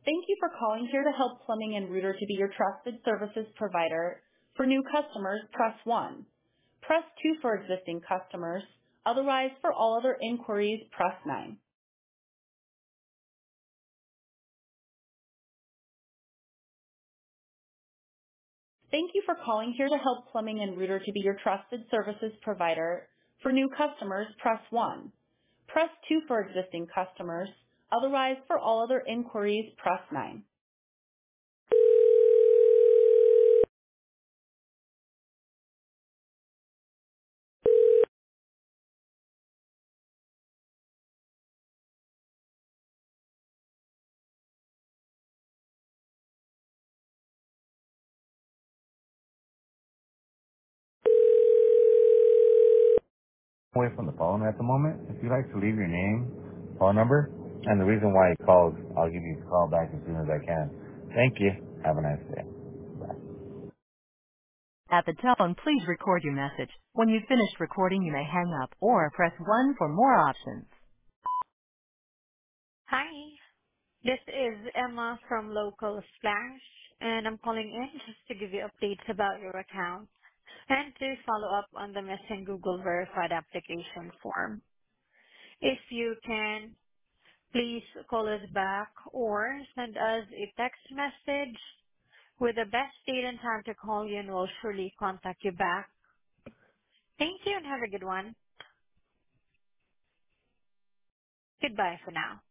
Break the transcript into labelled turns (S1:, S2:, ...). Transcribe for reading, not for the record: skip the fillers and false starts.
S1: Thank you for calling Here to Help Plumbing and Rooter to be your trusted services provider. For new customers, press 1. Press 2 for existing customers. Otherwise, for all other inquiries, press 9. Thank you for calling Here to Help Plumbing and Rooter to be your trusted services provider. For new customers, press 1. Press 2 for existing customers. Otherwise, for all other inquiries, press 9. Away from the phone at the moment. If you'd like to leave your name, phone number, and the reason why you called, I'll give you a call back as soon as I can. Thank you. Have a nice day. Bye.
S2: At the tone, please record your message. When you've finished recording, you may hang up or press 1 for more options.
S3: Hi, this is Emma from Local Splash, and I'm calling in just to give you updates about your account and to follow up on the missing Google verified application form. If you can, please call us back or send us a text message with the best date and time to call you, and we'll surely contact you back. Thank you and have a good one. Goodbye for now.